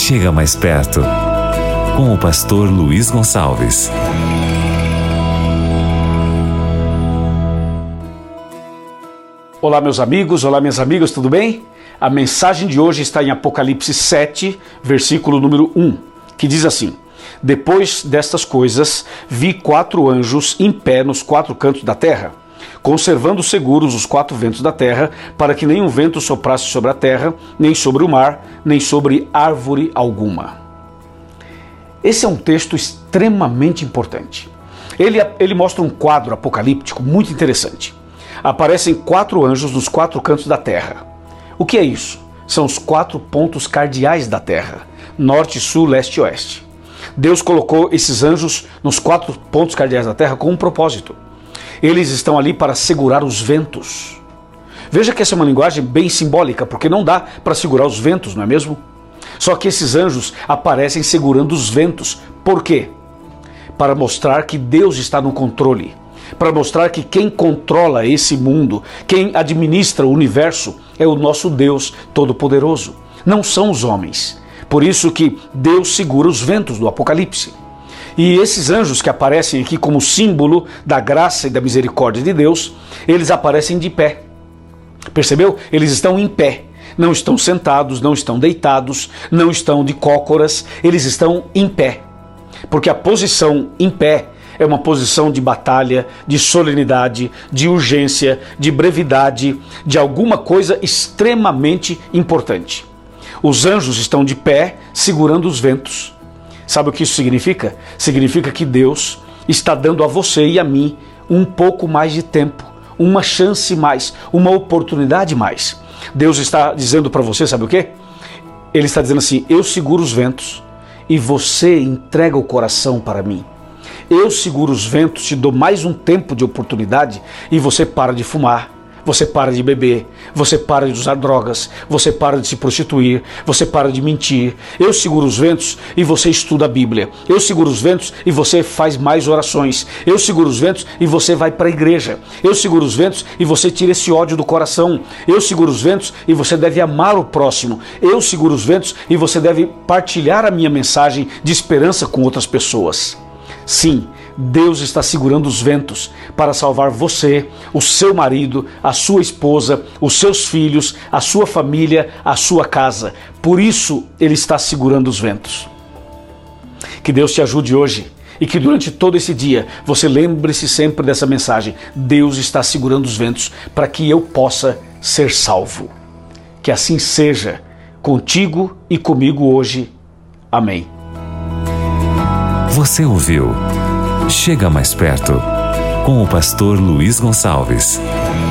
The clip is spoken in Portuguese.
Chega mais perto, com o pastor Luiz Gonçalves. Olá meus amigos, olá minhas amigas, tudo bem? A mensagem de hoje está em Apocalipse 7, versículo número 1, que diz assim: Depois destas coisas, vi 4 anjos em pé nos 4 cantos da terra, conservando seguros os 4 ventos da terra, para que nenhum vento soprasse sobre a terra, nem sobre o mar, nem sobre árvore alguma. Esse é um texto extremamente importante. Ele mostra um quadro apocalíptico muito interessante. Aparecem 4 anjos nos 4 cantos da terra. O que é isso? São os 4 pontos cardeais da terra: norte, sul, leste e oeste. Deus colocou esses anjos nos 4 pontos cardeais da terra com um propósito. Eles estão ali para segurar os ventos. Veja que essa é uma linguagem bem simbólica, porque não dá para segurar os ventos, não é mesmo? Só que esses anjos aparecem segurando os ventos. Por quê? Para mostrar que Deus está no controle. Para mostrar que quem controla esse mundo, quem administra o universo, é o nosso Deus Todo-Poderoso. Não são os homens. Por isso que Deus segura os ventos do Apocalipse. E esses anjos que aparecem aqui como símbolo da graça e da misericórdia de Deus, eles aparecem de pé. Percebeu? Eles estão em pé. Não estão sentados, não estão deitados, não estão de cócoras, eles estão em pé. Porque a posição em pé é uma posição de batalha, de solenidade, de urgência, de brevidade, de alguma coisa extremamente importante. Os anjos estão de pé, segurando os ventos. Sabe o que isso significa? Significa que Deus está dando a você e a mim um pouco mais de tempo, uma chance mais, uma oportunidade mais. Deus está dizendo para você, sabe o quê? Ele está dizendo assim: eu seguro os ventos e você entrega o coração para mim. Eu seguro os ventos, te dou mais um tempo de oportunidade e você para de fumar, você para de beber, você para de usar drogas, você para de se prostituir, você para de mentir. Eu seguro os ventos e você estuda a Bíblia. Eu seguro os ventos e você faz mais orações. Eu seguro os ventos e você vai para a igreja. Eu seguro os ventos e você tira esse ódio do coração. Eu seguro os ventos e você deve amar o próximo. Eu seguro os ventos e você deve partilhar a minha mensagem de esperança com outras pessoas. Sim, Deus está segurando os ventos para salvar você, o seu marido, a sua esposa, os seus filhos, a sua família, a sua casa. Por isso Ele está segurando os ventos. Que Deus te ajude hoje e que durante todo esse dia você lembre-se sempre dessa mensagem: Deus está segurando os ventos para que eu possa ser salvo. Que assim seja contigo e comigo hoje. Amém. Você ouviu Chega Mais Perto, com o pastor Luiz Gonçalves.